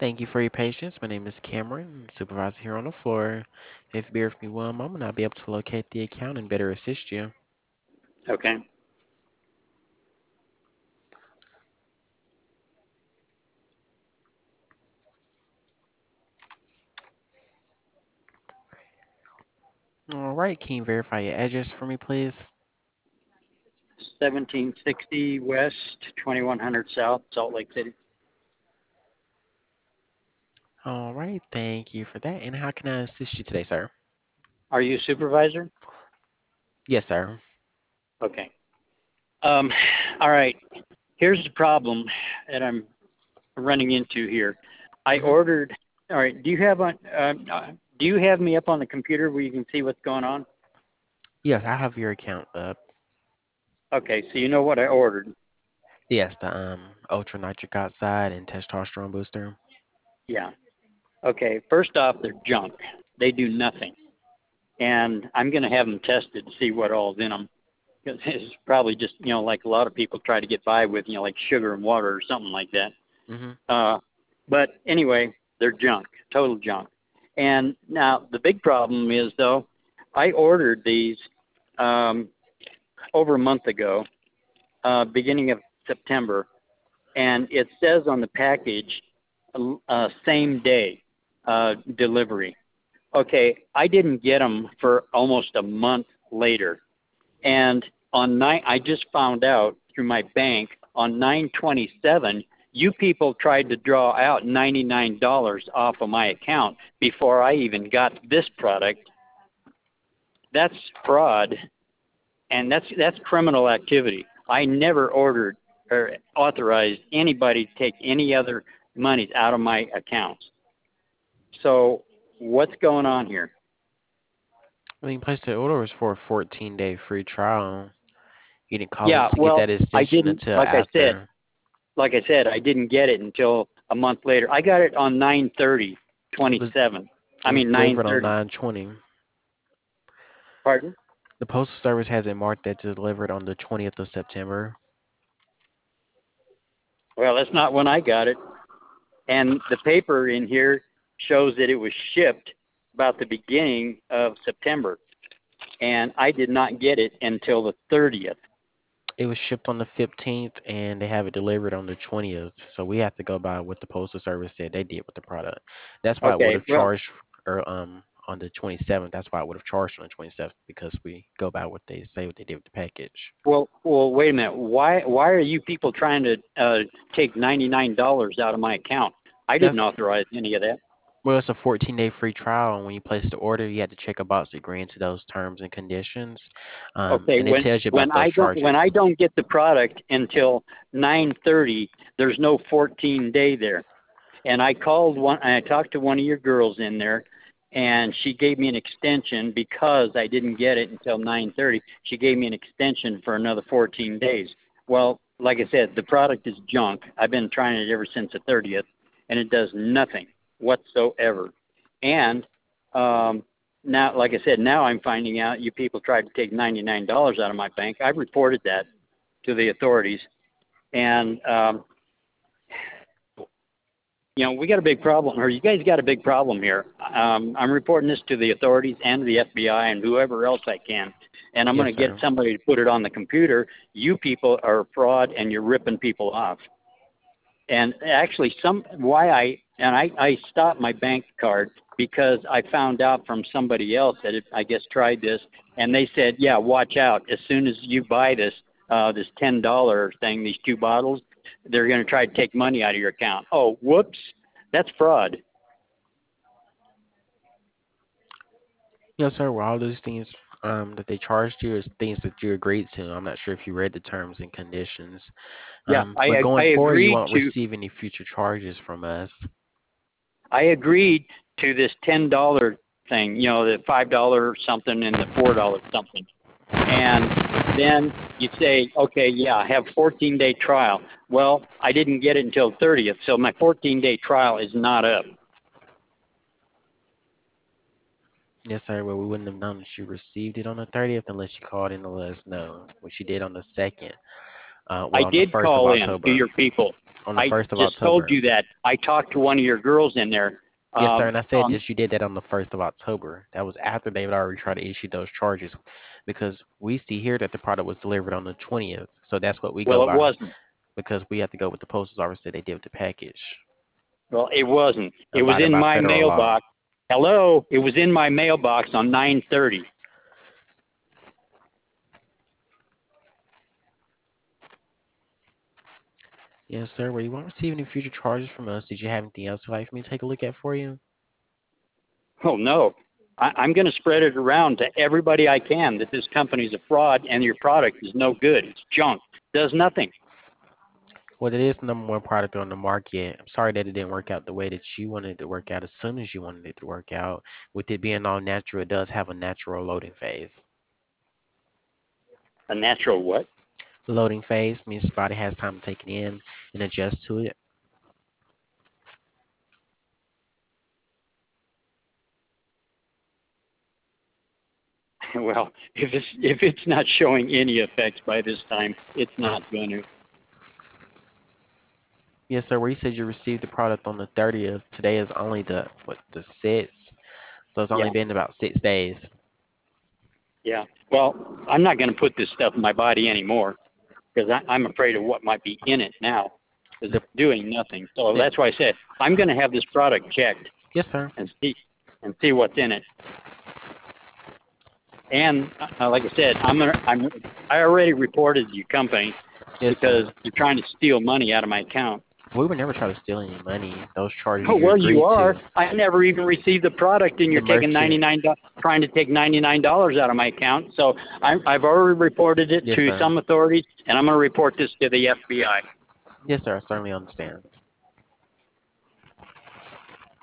Thank you for your patience. My name is Cameron, supervisor here on the floor. If you bear with me one moment, I'll be able to locate the account and better assist you. Okay. All right, can you verify your address for me, please? 1760 West, 2100 South, Salt Lake City. All right, thank you for that. And how can I assist you today, sir? Are you supervisor? Yes, sir. Okay. Um, all right. Here's the problem that I'm running into here. I hmm ordered. All right. Do you have me up on the computer where you can see what's going on? Yes, I have your account up. Okay. So you know what I ordered. Yes, the ultra nitric oxide and testosterone booster. Yeah. Okay. First off, they're junk. They do nothing, and I'm going to have them tested to see what all's in them. It's probably just like a lot of people try to get by with like sugar and water or something like that. hmm But anyway, they're junk, total junk. And now the big problem is though, I ordered these um, over a month ago, beginning of September, and it says on the package, same day delivery. Okay, I didn't get them for almost a month later, and I just found out through my bank on 9/27, you people tried to draw out $99 off of my account before I even got this product. That's fraud, and that's criminal activity. I never ordered or authorized anybody to take any other monies out of my accounts. So what's going on here? When you placed the order, it was for a 14-day free trial. You didn't call in Yeah, to get well, that I extension didn't. until after. Like I said, I didn't get it until a month later. I got it on 9/30/27. It I was mean delivered on 9/30. 9/20. Pardon? The Postal Service has it marked that delivered on the 20th of September. Well, that's not when I got it. And the paper in here shows that it was shipped about the beginning of September, and I did not get it until the 30th. It was shipped on the 15th and they have it delivered on the 20th. So we have to go by what the Postal Service said they did with the product. That's why it would Okay. have Well, charged or on the 27th. That's why I would have charged on the 27th because we go by what they say what they did with the package. wait a minute. Why are you people trying to take $99 out of my account? I That's didn't authorize any of that. well, it's a 14-day free trial, and when you place the order, you have to check a box agreeing to those terms and conditions, Okay, and it tells you when about those charges. I don't get the product until 9:30, there's no 14 day there. And I talked to one of your girls in there, and she gave me an extension because I didn't get it until 9:30. She gave me an extension for another 14 days. Well, like I said, the product is junk. I've been trying it ever since the 30th, and it does nothing whatsoever. And now, like I said, now I'm finding out you people tried to take $99 out of my bank. I've reported that to the authorities, and we got a big problem, or you guys got a big problem here. I'm reporting this to the authorities and the FBI and whoever else I can, and I'm Yes, going to get sir. somebody to put it on the computer. You people are fraud, and you're ripping people off. And actually, I stopped my bank card because I found out from somebody else that I guess tried this, and they said, yeah, watch out. As soon as you buy this $10 thing, these two bottles, they're going to try to take money out of your account. Oh, whoops, that's fraud. Yes, sir. Well, all those things that they charged you is things that you agreed to. I'm not sure if you read the terms and conditions. Yeah, But I going forward, you agreed won't to receive any future charges from us. I agreed to this $10 thing, the $5 something and the $4 something. And then you say, okay, yeah, I have 14-day trial. Well, I didn't get it until 30th, so my 14-day trial is not up. Yes, sir. Well, we wouldn't have known that you received it on the 30th unless you called in to let us know, which you did on the 2nd. I Well, on the did 1st of call in to October. your people. on the I 1st of just told October. you that. I talked to one of your girls in there. Yes, sir. And I said On that you did that on the 1st of October. That was after they had already tried to issue those charges because we see here that the product was delivered on the 20th. So that's what we go Well, it by wasn't. because we have to go with the postal office that they did with the package, Well, it wasn't. It was abided in by my federal law. mailbox. Hello, it was in my mailbox on 9:30. Yes, sir. Well, you won't receive any future charges from us. Did you have anything else you'd like for me to take a look at for you? Oh no, I'm going to spread it around to everybody I can that this company's a fraud and your product is no good. It's junk. Does nothing. Well, it is the number one product on the market. I'm sorry that it didn't work out the way that you wanted it to work out as soon as you wanted it to work out. With it being all natural, it does have a natural loading phase. A natural what? Loading phase means the body has time to take it in and adjust to it. Well, if it's not showing any effects by this time, it's not going to. Yes, sir. Where you said you received the product on the 30th. Today is only the 6th. So it's only Yeah, been about 6 days. yeah. Well, I'm not going to put this stuff in my body anymore because I'm afraid of what might be in it now because The, it's doing nothing. So the that's why I said I'm going to have this product checked yes, sir. and see what's in it. And like I said, I already reported your company Yes, sir. because you're trying to steal money out of my account. We would never try to steal any money. Those charges Oh you well, you agreed are. to. I never even received the product, and The you're taking merchant. trying to take $99 out of my account. So I've already reported it Yes, to sir. some authorities, and I'm going to report this to the FBI. Yes, sir. I certainly understand.